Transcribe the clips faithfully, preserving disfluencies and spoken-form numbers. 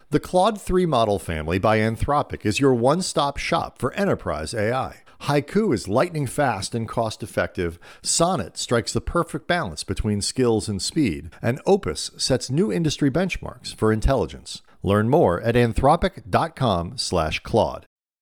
The Claude three model family by Anthropic is your one-stop shop for enterprise A I. Haiku is lightning fast and cost-effective, Sonnet strikes the perfect balance between skills and speed, and Opus sets new industry benchmarks for intelligence. Learn more at anthropic.com slash Claude.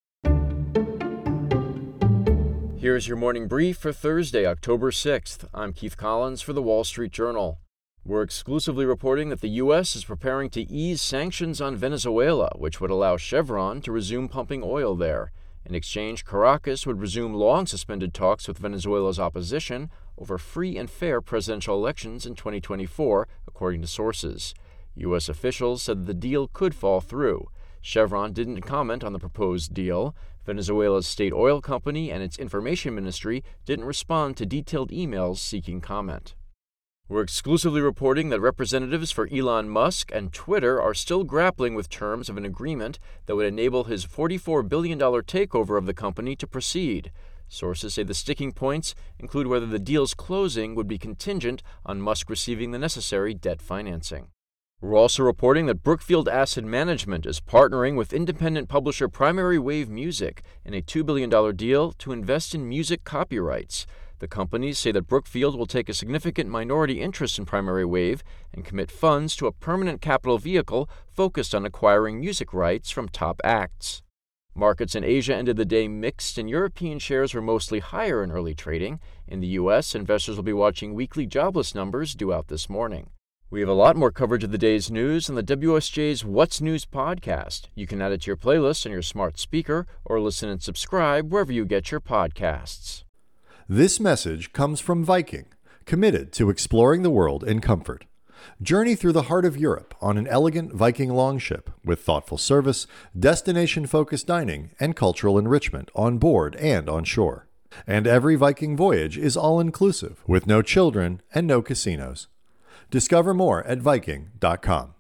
Here's your morning brief for Thursday, October sixth. I'm Keith Collins for The Wall Street Journal. We're exclusively reporting that the U S is preparing to ease sanctions on Venezuela, which would allow Chevron to resume pumping oil there. In exchange, Caracas would resume long-suspended talks with Venezuela's opposition over free and fair presidential elections in twenty twenty-four, according to sources. U S officials said the deal could fall through. Chevron didn't comment on the proposed deal. Venezuela's state oil company and its information ministry didn't respond to detailed emails seeking comment. We're exclusively reporting that representatives for Elon Musk and Twitter are still grappling with terms of an agreement that would enable his forty-four billion dollars takeover of the company to proceed. Sources say the sticking points include whether the deal's closing would be contingent on Musk receiving the necessary debt financing. We're also reporting that Brookfield Asset Management is partnering with independent publisher Primary Wave Music in a two billion dollars deal to invest in music copyrights. The companies say that Brookfield will take a significant minority interest in Primary Wave and commit funds to a permanent capital vehicle focused on acquiring music rights from top acts. Markets in Asia ended the day mixed, and European shares were mostly higher in early trading. In the U S, investors will be watching weekly jobless numbers due out this morning. We have a lot more coverage of the day's news on the W S J's What's News podcast. You can add it to your playlist on your smart speaker or listen and subscribe wherever you get your podcasts. This message comes from Viking, committed to exploring the world in comfort. Journey through the heart of Europe on an elegant Viking longship with thoughtful service, destination-focused dining, and cultural enrichment on board and on shore. And every Viking voyage is all-inclusive, with no children and no casinos. Discover more at Viking dot com.